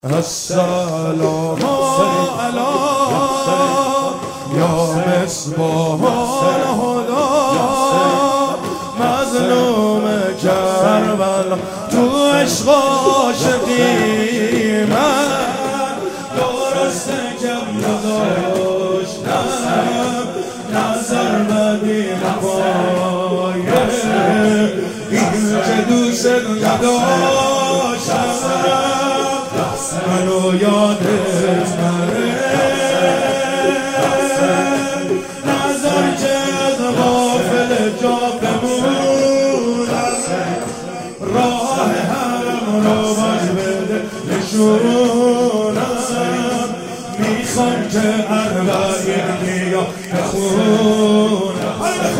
السلام علی یا مصباح الهدی مظلوم کربلا تو عشق عاشقی من درسته که نداشتم نظر بدیم پایه این که دوست نداشتم منو یادت نره نظر که از غافل جا بمونم راه حرم رو باز بده نشونم میخوام که اربعین یا بخونم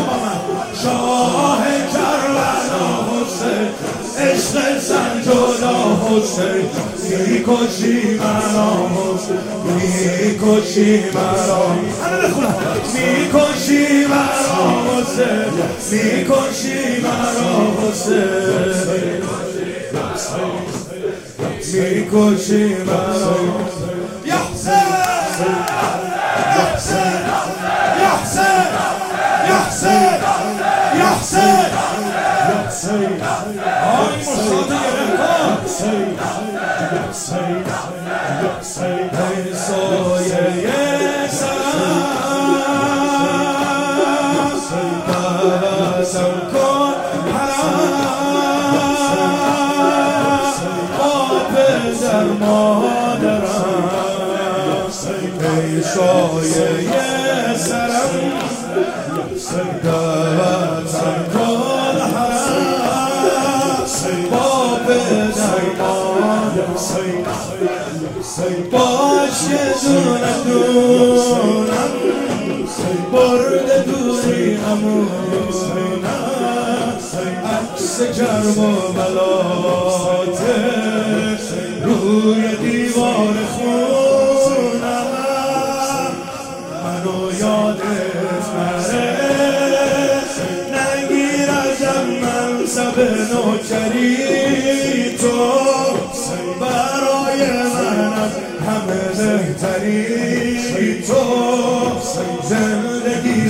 شاه کربلا حسین عشق سنجودا حسین میکشی مرا حسین میکشی مرا میکشی مرا حسین میکشی مرا حسین میکشی مرا یا حسین یا حسین یا حسین یا حسین یا حسین آی مشاهده ای سایه سرم بوزم کن حرم با پدر مادرم ای سایه سرم بوزم کن حرم با پدر مادرم باش که دونه دونم برد دوری همونم عکس کرب و بلاته روی دیوار خونم منو یادت نره نگیر ازم منصب نوکری تو برای من همه بهتری تو زندگی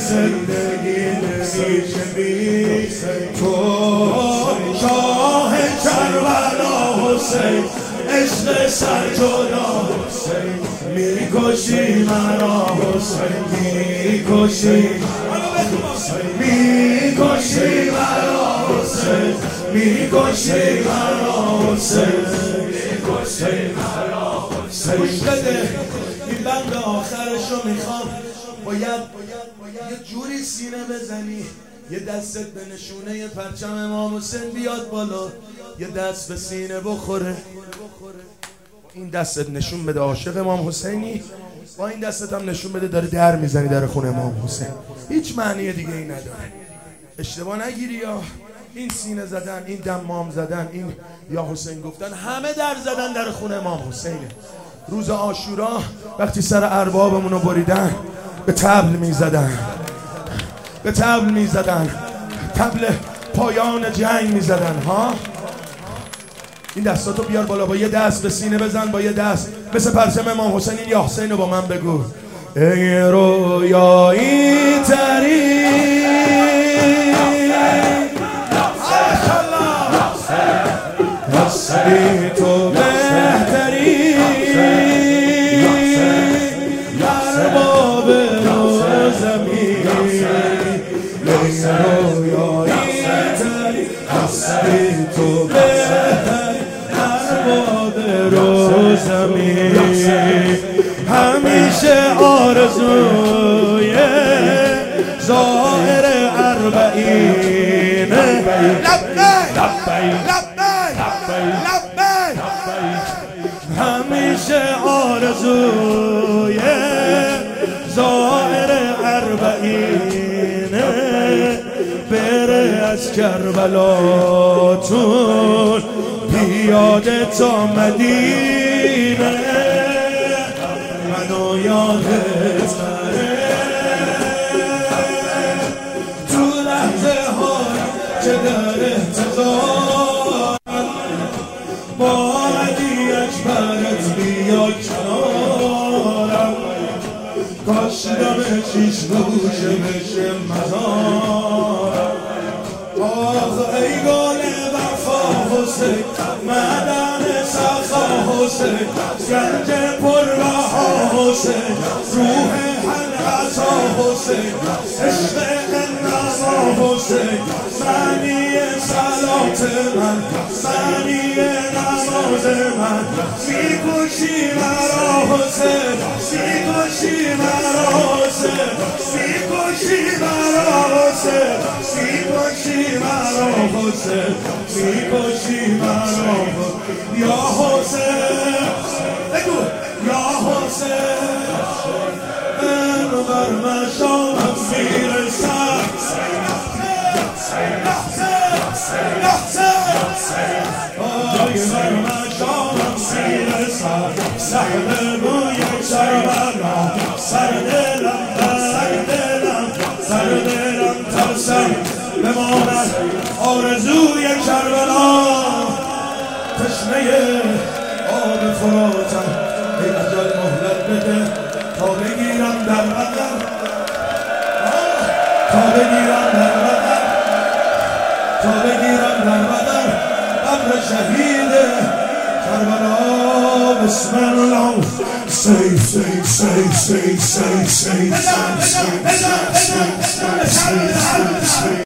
نمیشه بی تو شاه کربلا حسین عشق سرجودا حسین میکشی مرا حسین میکشی میکشی مرا حسین میکشی مرا حسین میکشی مرا حسین گوش بده این بند آخرشو میخوام باید یه جوری سینه بزنی یه دستت به نشونه پرچم امام حسین بیاد بالا یه دست به سینه بخوره این دستت نشون بده عاشق امام حسینی با این دستت هم نشون بده داره در میزنی در خونه امام حسین هیچ معنی دیگه ای نداره اشتباه نگیری یا این سینه زدن این دمام زدن این یا حسین گفتن همه در زدن در خونه امام حسینه روز عاشورا وقتی سر اربابمونو بریدن به طبل میزدن به طبل میزدن طبل پایان جنگ میزدن ها این دستاتو بیار بالا با یه دست به سینه بزن با یه دست مثل پرچم امام حسین این یا حسین رو با من بگو ای رویایی تری حسنی تو بهتری ارباب رو زمین ای رویایی تری حسنی تو بهتری ارباب رو زمین همیشه آرزوی ظاهر اربعین همیشه آرزوی ظاهر اربعین بره از کربلاتون پیاده تا مدینه منو یادت نره تو لحظه های که در احتضار با علی اکبرت بیا کنارم کاش دم چشموشه بشه مزارم آخ ای گل وفا حسین مدن سخا حسین گنج پربها حسین روح حلقتا حسین عشق انقضا حسین معنی صلات من معنی نماز من میکشی مرا حسین میکشی مرا حسین میکشی مرا حسین میکشی مرا حسین میکشی مرا یا حسین بگو یا حسین بر مشامم میرسد بر مشامم میرسد سهل بوی کربلا سر دلم ترسم بماند آرزوی کربلا تشنه آب فراتم ای اجل مهلت بده تا بگیرم در بدن تا بگیرم در بدن قبر شهید کربلا بسم الله say